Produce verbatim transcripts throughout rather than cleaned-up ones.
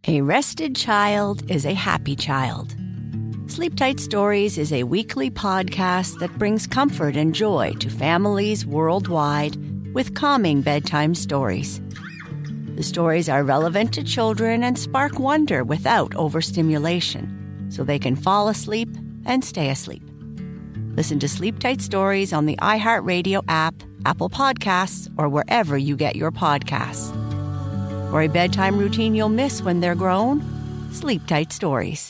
A rested child is a happy child. Sleep Tight Stories is a weekly podcast that brings comfort and joy to families worldwide with calming bedtime stories. The stories are relevant to children and spark wonder without overstimulation, so they can fall asleep and stay asleep. Listen to Sleep Tight Stories on the iHeartRadio app, Apple Podcasts, or wherever you get your podcasts. For a bedtime routine you'll miss when they're grown, Sleep Tight Stories.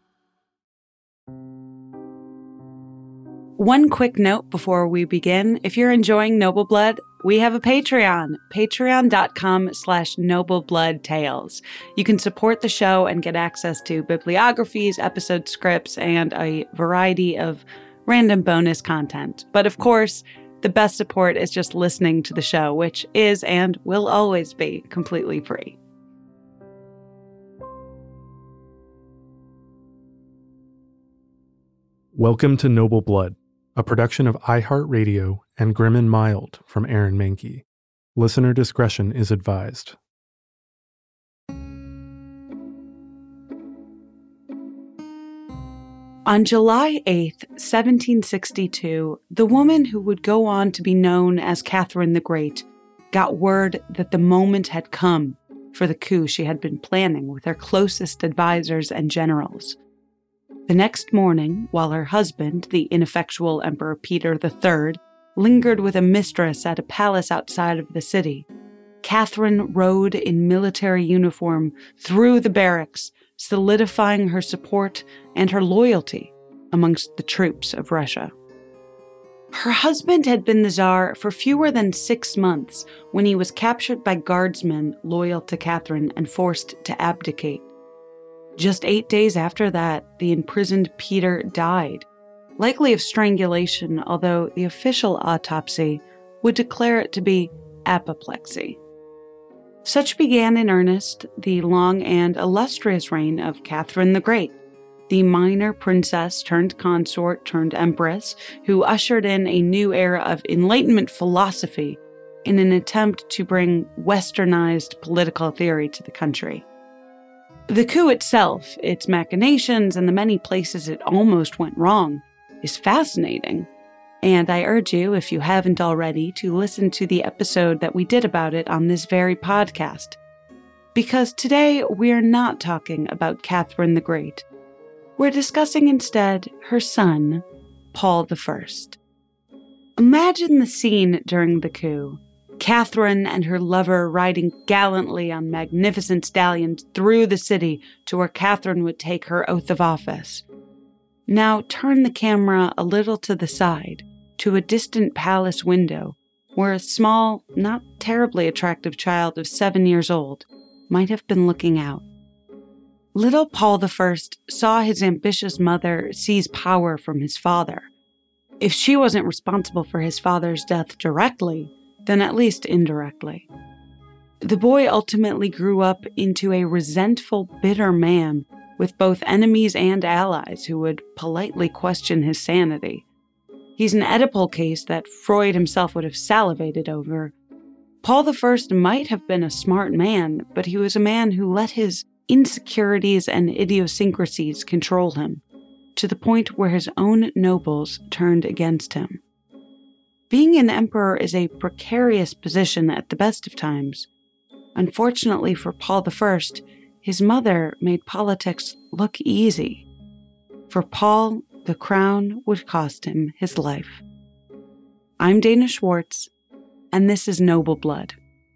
One quick note before we begin. If you're enjoying Noble Blood, we have a Patreon, patreon.com slash noblebloodtales. You can support the show and get access to bibliographies, episode scripts, and a variety of random bonus content. But of course, the best support is just listening to the show, which is and will always be completely free. Welcome to Noble Blood, a production of iHeartRadio and Grim and Mild from Aaron Mahnke. Listener discretion is advised. On July eighth, seventeen sixty-two, the woman who would go on to be known as Catherine the Great got word that the moment had come for the coup she had been planning with her closest advisors and generals. The next morning, while her husband, the ineffectual Emperor Peter the Third, lingered with a mistress at a palace outside of the city, Catherine rode in military uniform through the barracks, solidifying her support and her loyalty amongst the troops of Russia. Her husband had been the Tsar for fewer than six months when he was captured by guardsmen loyal to Catherine and forced to abdicate. Just eight days after that, the imprisoned Peter died, likely of strangulation, although the official autopsy would declare it to be apoplexy. Such began in earnest the long and illustrious reign of Catherine the Great, the minor princess turned consort turned empress who ushered in a new era of Enlightenment philosophy in an attempt to bring westernized political theory to the country. The coup itself, its machinations, and the many places it almost went wrong is fascinating. And I urge you, if you haven't already, to listen to the episode that we did about it on this very podcast. Because today we're not talking about Catherine the Great. We're discussing instead her son, Paul the First. Imagine the scene during the coup. Catherine and her lover riding gallantly on magnificent stallions through the city to where Catherine would take her oath of office. Now turn the camera a little to the side, to a distant palace window, where a small, not terribly attractive child of seven years old might have been looking out. Little Paul the First saw his ambitious mother seize power from his father. If she wasn't responsible for his father's death directly, then at least indirectly. The boy ultimately grew up into a resentful, bitter man with both enemies and allies who would politely question his sanity. He's an Oedipal case that Freud himself would have salivated over. Paul the First might have been a smart man, but he was a man who let his insecurities and idiosyncrasies control him, to the point where his own nobles turned against him. Being an emperor is a precarious position at the best of times. Unfortunately for Paul the First, his mother made politics look easy. For Paul, the crown would cost him his life. I'm Dana Schwartz, and this is Noble Blood.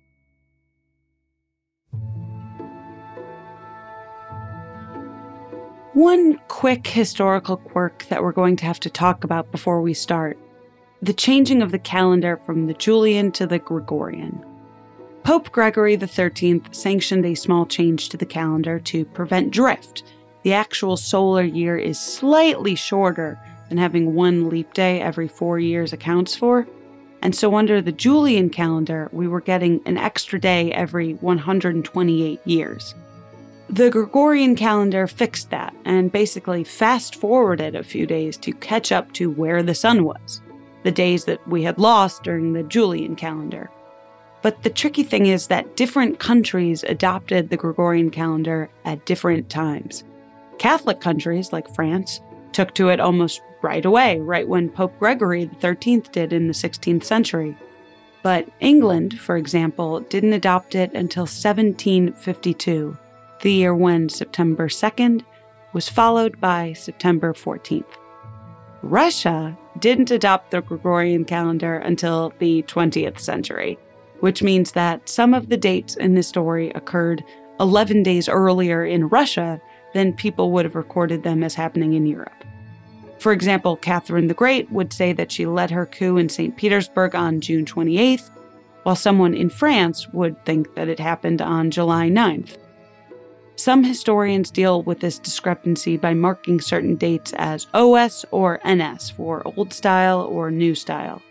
One quick historical quirk that we're going to have to talk about before we start: the changing of the calendar from the Julian to the Gregorian. Pope Gregory the thirteenth sanctioned a small change to the calendar to prevent drift. The actual solar year is slightly shorter than having one leap day every four years accounts for, and so under the Julian calendar, we were getting an extra day every one hundred twenty-eight years. The Gregorian calendar fixed that and basically fast-forwarded a few days to catch up to where the sun was, the days that we had lost during the Julian calendar. But the tricky thing is that different countries adopted the Gregorian calendar at different times. Catholic countries, like France, took to it almost right away, right when Pope Gregory the thirteenth did in the sixteenth century. But England, for example, didn't adopt it until seventeen fifty-two, the year when September second was followed by September fourteenth. Russia didn't adopt the Gregorian calendar until the twentieth century, which means that some of the dates in this story occurred eleven days earlier in Russia than people would have recorded them as happening in Europe. For example, Catherine the Great would say that she led her coup in Saint Petersburg on June twenty-eighth, while someone in France would think that it happened on July ninth. Some historians deal with this discrepancy by marking certain dates as O S or N S for Old Style or New Style.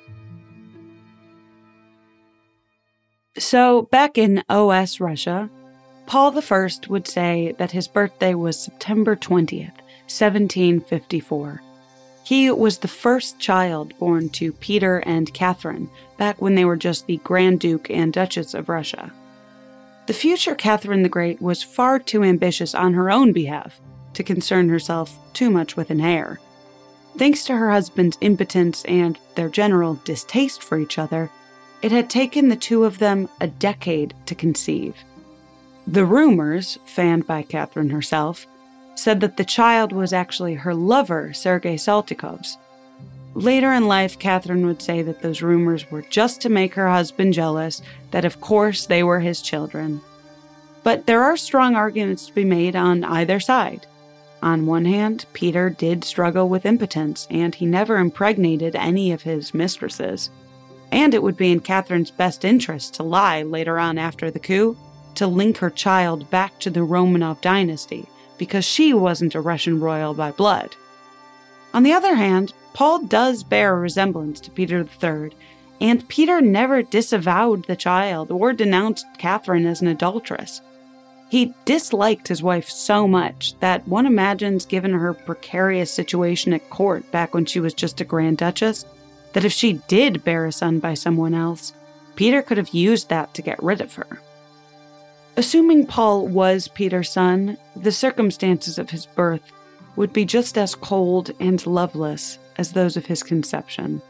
So, back in O S Russia, Paul the First would say that his birthday was September twentieth, seventeen fifty-four. He was the first child born to Peter and Catherine, back when they were just the Grand Duke and Duchess of Russia. The future Catherine the Great was far too ambitious on her own behalf to concern herself too much with an heir. Thanks to her husband's impotence and their general distaste for each other, it had taken the two of them a decade to conceive. The rumors, fanned by Catherine herself, said that the child was actually her lover, Sergei Saltykov's. Later in life, Catherine would say that those rumors were just to make her husband jealous, that of course they were his children. But there are strong arguments to be made on either side. On one hand, Peter did struggle with impotence, and he never impregnated any of his mistresses. And it would be in Catherine's best interest to lie later on after the coup, to link her child back to the Romanov dynasty, because she wasn't a Russian royal by blood. On the other hand, Paul does bear a resemblance to Peter the Third, and Peter never disavowed the child or denounced Catherine as an adulteress. He disliked his wife so much that one imagines, given her precarious situation at court back when she was just a Grand Duchess, that if she did bear a son by someone else, Peter could have used that to get rid of her. Assuming Paul was Peter's son, the circumstances of his birth would be just as cold and loveless as those of his conception.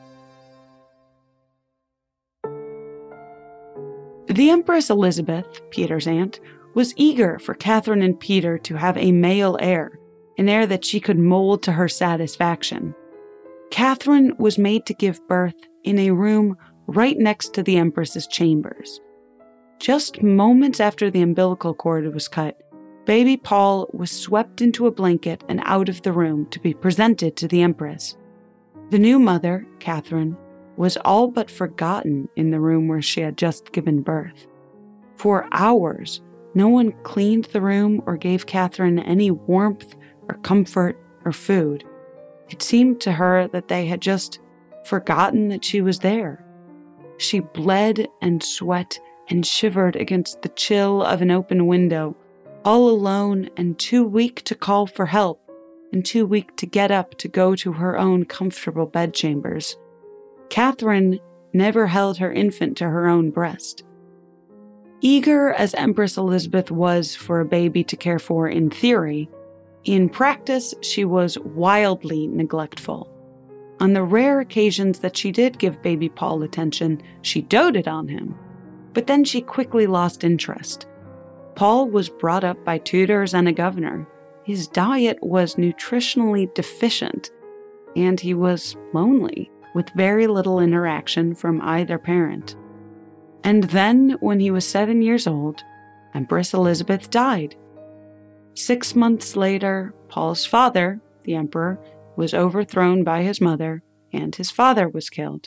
The Empress Elizabeth, Peter's aunt, was eager for Catherine and Peter to have a male heir, an heir that she could mold to her satisfaction. Catherine was made to give birth in a room right next to the Empress's chambers. Just moments after the umbilical cord was cut, baby Paul was swept into a blanket and out of the room to be presented to the Empress. The new mother, Catherine, was all but forgotten in the room where she had just given birth. For hours, no one cleaned the room or gave Catherine any warmth or comfort or food. It seemed to her that they had just forgotten that she was there. She bled and sweat and shivered against the chill of an open window, all alone and too weak to call for help, and too weak to get up to go to her own comfortable bedchambers. Catherine never held her infant to her own breast. Eager as Empress Elizabeth was for a baby to care for in theory, in practice she was wildly neglectful. On the rare occasions that she did give baby Paul attention, she doted on him. But then she quickly lost interest. Paul was brought up by tutors and a governor. His diet was nutritionally deficient, and he was lonely, with very little interaction from either parent. And then, when he was seven years old, Empress Elizabeth died. Six months later, Paul's father, the emperor, was overthrown by his mother, and his father was killed.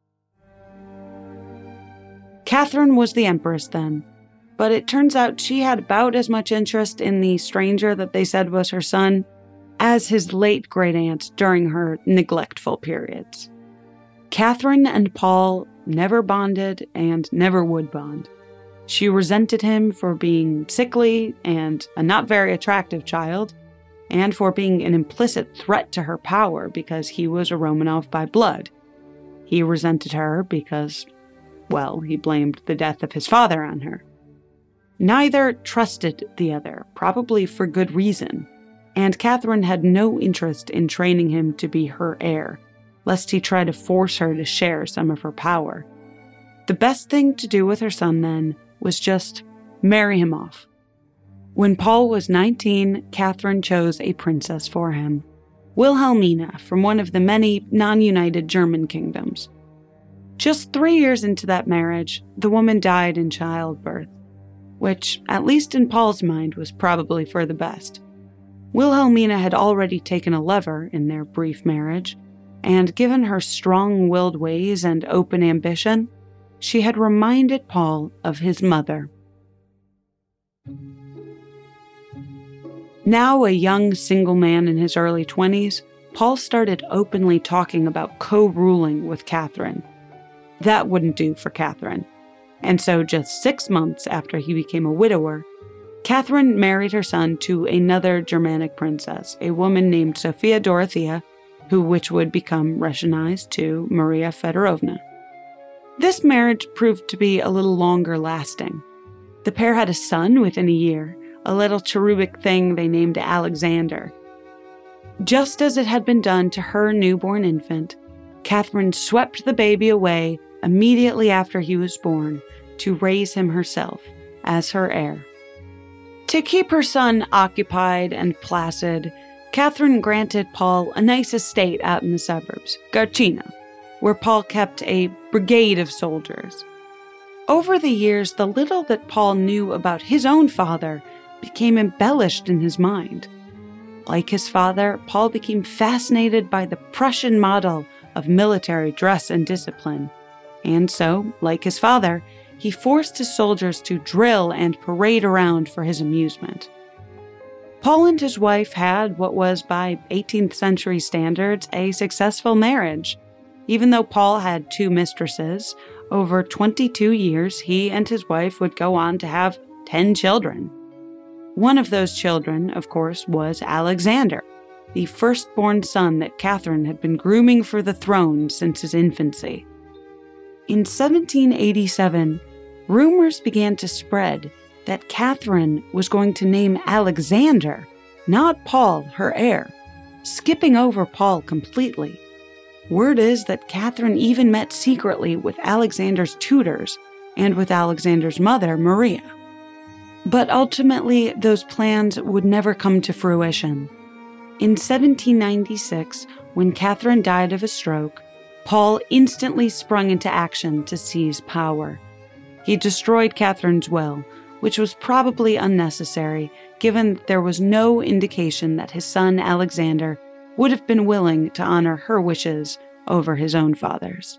Catherine was the empress then, but it turns out she had about as much interest in the stranger that they said was her son as his late great-aunt during her neglectful periods. Catherine and Paul never bonded and never would bond. She resented him for being sickly and a not very attractive child, and for being an implicit threat to her power because he was a Romanov by blood. He resented her because well, he blamed the death of his father on her. Neither trusted the other, probably for good reason, and Catherine had no interest in training him to be her heir, lest he try to force her to share some of her power. The best thing to do with her son, then, was just marry him off. When Paul was nineteen, Catherine chose a princess for him, Wilhelmina, from one of the many non-united German kingdoms. Just three years into that marriage, the woman died in childbirth, which, at least in Paul's mind, was probably for the best. Wilhelmina had already taken a lover in their brief marriage, and given her strong-willed ways and open ambition, she had reminded Paul of his mother. Now a young single man in his early twenties, Paul started openly talking about co-ruling with Catherine. That wouldn't do for Catherine. And so just six months after he became a widower, Catherine married her son to another Germanic princess, a woman named Sophia Dorothea, who which would become Russianized to Maria Fedorovna. This marriage proved to be a little longer lasting. The pair had a son within a year, a little cherubic thing they named Alexander. Just as it had been done to her newborn infant, Catherine swept the baby away immediately after he was born to raise him herself as her heir. To keep her son occupied and placid, Catherine granted Paul a nice estate out in the suburbs, Garchina, where Paul kept a brigade of soldiers. Over the years, the little that Paul knew about his own father became embellished in his mind. Like his father, Paul became fascinated by the Prussian model of military dress and discipline, and so, like his father, he forced his soldiers to drill and parade around for his amusement. Paul and his wife had what was, by eighteenth century standards, a successful marriage. Even though Paul had two mistresses, over twenty-two years he and his wife would go on to have ten children. One of those children, of course, was Alexander, the firstborn son that Catherine had been grooming for the throne since his infancy. In seventeen eighty-seven, rumors began to spread that Catherine was going to name Alexander, not Paul, her heir, skipping over Paul completely. Word is that Catherine even met secretly with Alexander's tutors and with Alexander's mother, Maria. But ultimately, those plans would never come to fruition. In seventeen ninety-six, when Catherine died of a stroke, Paul instantly sprung into action to seize power. He destroyed Catherine's will, which was probably unnecessary, given that there was no indication that his son Alexander would have been willing to honor her wishes over his own father's.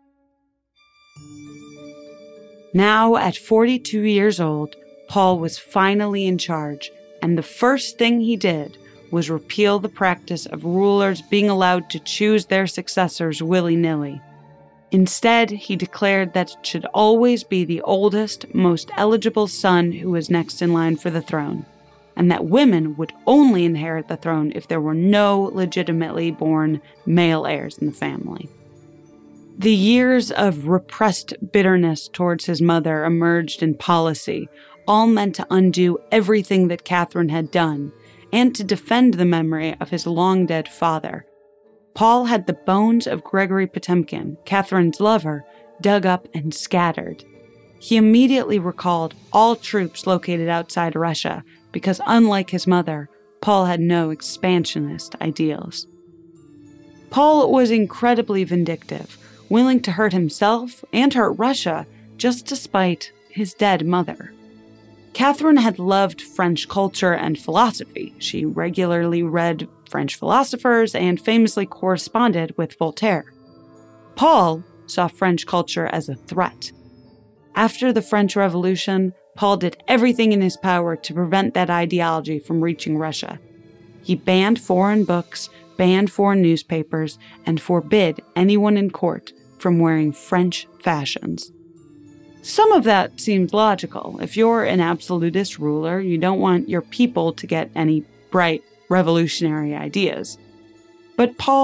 Now, at forty-two years old, Paul was finally in charge, and the first thing he did was repeal the practice of rulers being allowed to choose their successors willy-nilly. Instead, he declared that it should always be the oldest, most eligible son who was next in line for the throne, and that women would only inherit the throne if there were no legitimately born male heirs in the family. The years of repressed bitterness towards his mother emerged in policy, all meant to undo everything that Catherine had done, and to defend the memory of his long-dead father. Paul had the bones of Gregory Potemkin, Catherine's lover, dug up and scattered. He immediately recalled all troops located outside Russia, because unlike his mother, Paul had no expansionist ideals. Paul was incredibly vindictive, willing to hurt himself and hurt Russia just to spite his dead mother. Catherine had loved French culture and philosophy. She regularly read French philosophers and famously corresponded with Voltaire. Paul saw French culture as a threat. After the French Revolution, Paul did everything in his power to prevent that ideology from reaching Russia. He banned foreign books, banned foreign newspapers, and forbid anyone in court from wearing French fashions. Some of that seems logical. If you're an absolutist ruler, you don't want your people to get any bright revolutionary ideas. But Paul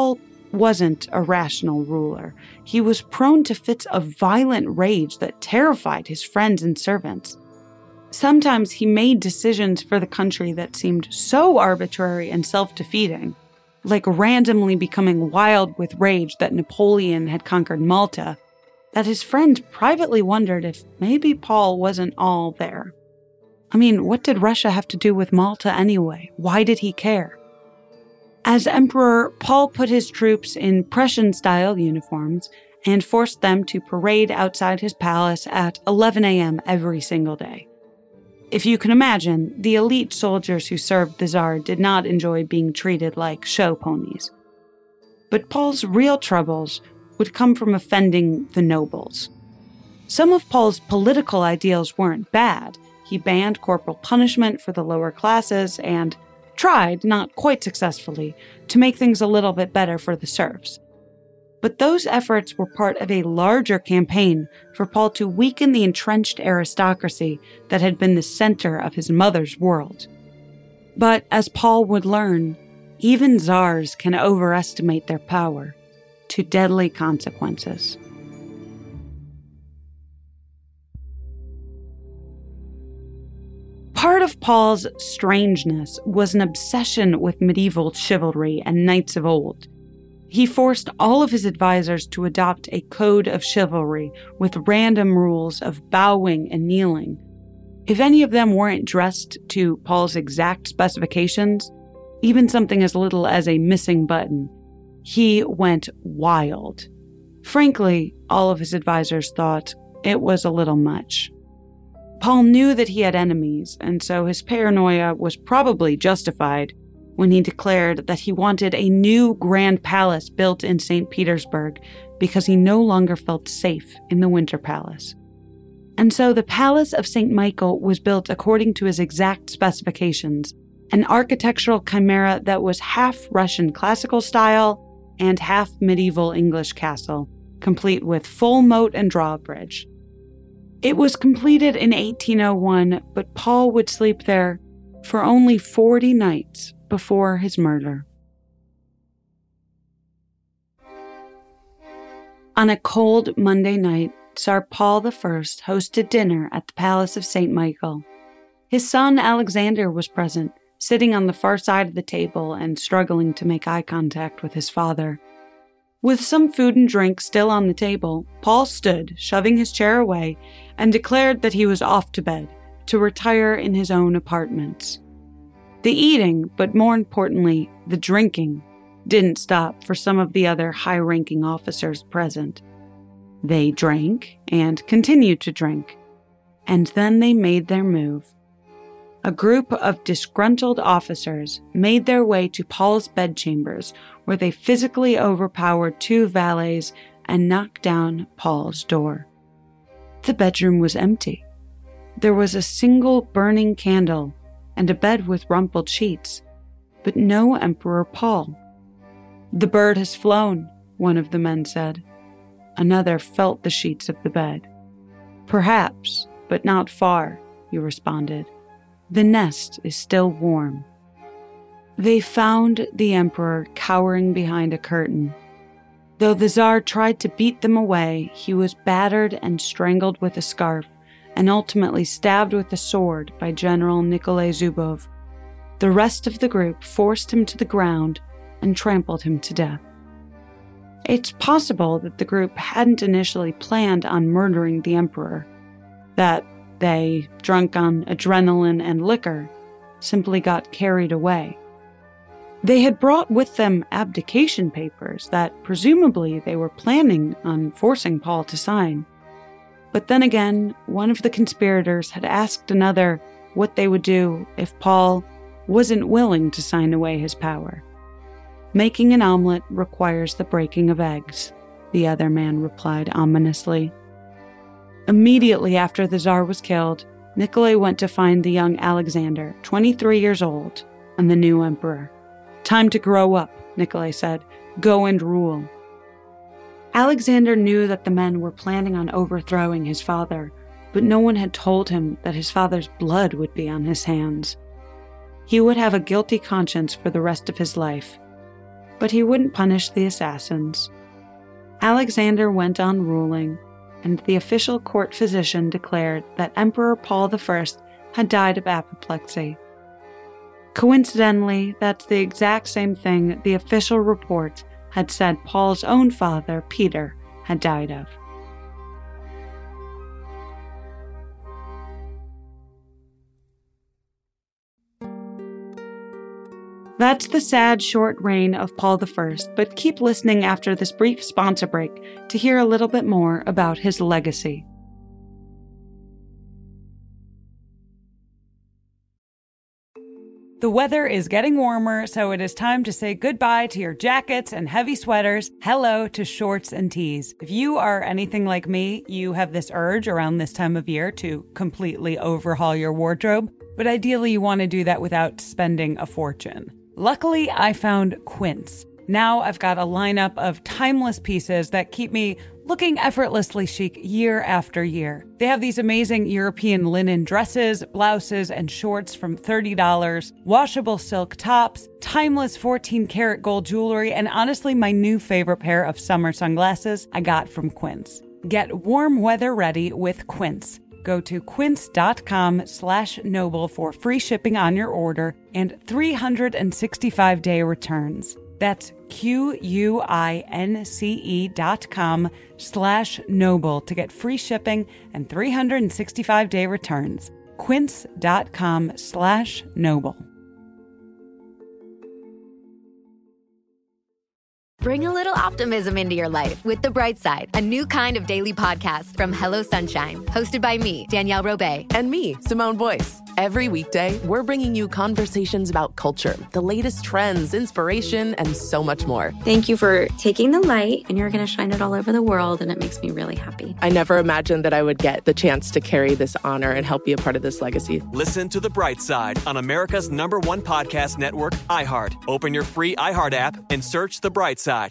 wasn't a rational ruler. He was prone to fits of violent rage that terrified his friends and servants. Sometimes he made decisions for the country that seemed so arbitrary and self-defeating, like randomly becoming wild with rage that Napoleon had conquered Malta, that his friends privately wondered if maybe Paul wasn't all there. I mean, what did Russia have to do with Malta anyway? Why did he care? As emperor, Paul put his troops in Prussian-style uniforms and forced them to parade outside his palace at eleven a.m. every single day. If you can imagine, the elite soldiers who served the Tsar did not enjoy being treated like show ponies. But Paul's real troubles would come from offending the nobles. Some of Paul's political ideals weren't bad. He banned corporal punishment for the lower classes and tried, not quite successfully, to make things a little bit better for the serfs. But those efforts were part of a larger campaign for Paul to weaken the entrenched aristocracy that had been the center of his mother's world. But as Paul would learn, even czars can overestimate their power to deadly consequences. Part of Paul's strangeness was an obsession with medieval chivalry and knights of old. He forced all of his advisors to adopt a code of chivalry with random rules of bowing and kneeling. If any of them weren't dressed to Paul's exact specifications, even something as little as a missing button, he went wild. Frankly, all of his advisors thought it was a little much. Paul knew that he had enemies, and so his paranoia was probably justified when he declared that he wanted a new grand palace built in Saint Petersburg because he no longer felt safe in the Winter Palace. And so the Palace of Saint Michael was built according to his exact specifications, an architectural chimera that was half Russian classical style and half medieval English castle, complete with full moat and drawbridge. It was completed in eighteen oh one, but Paul would sleep there for only forty nights before his murder. On a cold Monday night, Tsar Paul the First hosted dinner at the Palace of Saint Michael. His son Alexander was present, sitting on the far side of the table and struggling to make eye contact with his father. With some food and drink still on the table, Paul stood, shoving his chair away, and declared that he was off to bed, to retire in his own apartments. The eating, but more importantly, the drinking, didn't stop for some of the other high-ranking officers present. They drank and continued to drink, and then they made their move. A group of disgruntled officers made their way to Paul's bedchambers, where they physically overpowered two valets and knocked down Paul's door. The bedroom was empty. There was a single burning candle and a bed with rumpled sheets, but no Emperor Paul. "The bird has flown," one of the men said. Another felt the sheets of the bed. "Perhaps, but not far," he responded. "The nest is still warm." They found the emperor cowering behind a curtain. Though the Tsar tried to beat them away, he was battered and strangled with a scarf, and ultimately stabbed with a sword by General Nikolai Zubov. The rest of the group forced him to the ground and trampled him to death. It's possible that the group hadn't initially planned on murdering the emperor, that they, drunk on adrenaline and liquor, simply got carried away. They had brought with them abdication papers that presumably they were planning on forcing Paul to sign. But then again, one of the conspirators had asked another what they would do if Paul wasn't willing to sign away his power. "Making an omelet requires the breaking of eggs," the other man replied ominously. Immediately after the Tsar was killed, Nikolai went to find the young Alexander, twenty-three years old, and the new emperor. "Time to grow up," Nikolai said. "Go and rule." Alexander knew that the men were planning on overthrowing his father, but no one had told him that his father's blood would be on his hands. He would have a guilty conscience for the rest of his life. but he wouldn't punish the assassins. Alexander went on ruling, and the official court physician declared that Emperor Paul the First had died of apoplexy. Coincidentally, that's the exact same thing the official report had said Paul's own father, Peter, had died of. That's the sad, short reign of Paul the First, but keep listening after this brief sponsor break to hear a little bit more about his legacy. The weather is getting warmer, so it is time to say goodbye to your jackets and heavy sweaters. Hello to shorts and tees. If you are anything like me, you have this urge around this time of year to completely overhaul your wardrobe, but ideally you want to do that without spending a fortune. Luckily, I found Quince. Now I've got a lineup of timeless pieces that keep me looking effortlessly chic year after year. They have these amazing European linen dresses, blouses, and shorts from thirty dollars, washable silk tops, timeless fourteen karat gold jewelry, and honestly, my new favorite pair of summer sunglasses I got from Quince. Get warm weather ready with Quince. Go to quince.com slash noble for free shipping on your order and three hundred sixty-five day returns. That's Q-U-I-N-C-E dot com slash noble to get free shipping and three hundred sixty-five day returns. Quince.com slash noble. Bring a little optimism into your life with The Bright Side, a new kind of daily podcast from Hello Sunshine, hosted by me, Danielle Robay. And me, Simone Boyce. Every weekday, we're bringing you conversations about culture, the latest trends, inspiration, and so much more. Thank you for taking the light, and you're going to shine it all over the world, and it makes me really happy. I never imagined that I would get the chance to carry this honor and help be a part of this legacy. Listen to The Bright Side on America's number one podcast network, iHeart. Open your free iHeart app and search The Bright Side.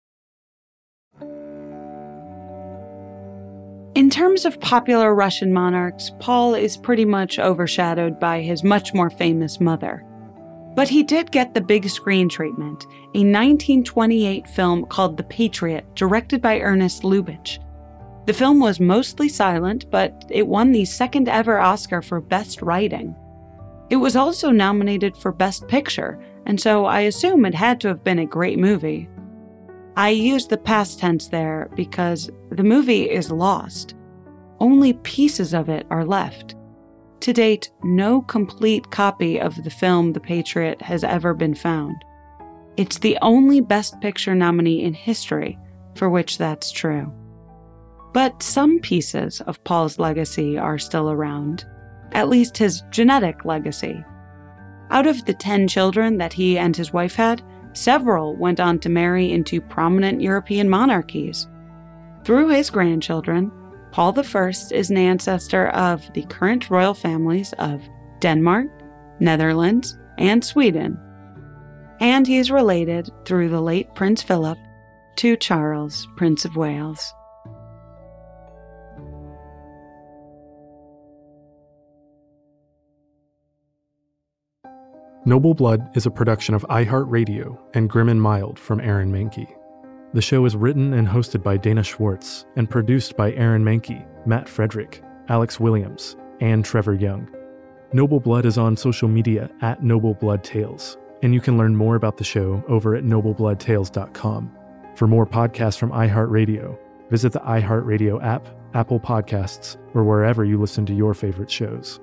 In terms of popular Russian monarchs, Paul is pretty much overshadowed by his much more famous mother. But he did get the big screen treatment, a nineteen twenty-eight film called The Patriot, directed by Ernest Lubitsch. The film was mostly silent, but it won the second ever Oscar for Best Writing. It was also nominated for Best Picture, and so I assume it had to have been a great movie. I used the past tense there because the movie is lost. Only pieces of it are left. To date, no complete copy of the film The Patriot has ever been found. It's the only Best Picture nominee in history for which that's true. But some pieces of Paul's legacy are still around, at least his genetic legacy. Out of the ten children that he and his wife had, several went on to marry into prominent European monarchies. Through his grandchildren, Paul the First is an ancestor of the current royal families of Denmark, Netherlands, and Sweden. And he is related, through the late Prince Philip, to Charles, Prince of Wales. Noble Blood is a production of iHeartRadio and Grim and Mild from Aaron Mahnke. The show is written and hosted by Dana Schwartz and produced by Aaron Mahnke, Matt Frederick, Alex Williams, and Trevor Young. Noble Blood is on social media at Noble Blood Tales, and you can learn more about the show over at noble blood tales dot com. For more podcasts from iHeartRadio, visit the iHeartRadio app, Apple Podcasts, or wherever you listen to your favorite shows.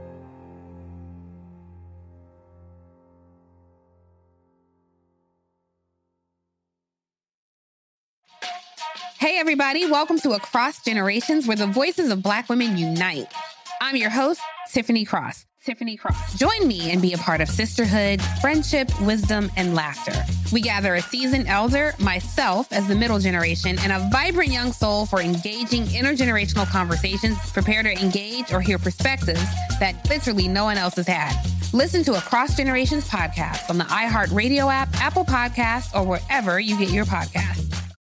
Hey, everybody. Welcome to Across Generations, where the voices of Black women unite. I'm your host, Tiffany Cross. Tiffany Cross. Join me and be a part of sisterhood, friendship, wisdom, and laughter. We gather a seasoned elder, myself as the middle generation, and a vibrant young soul for engaging intergenerational conversations. Prepare to engage or hear perspectives that literally no one else has had. Listen to Across Generations podcast on the iHeartRadio app, Apple Podcasts, or wherever you get your podcasts.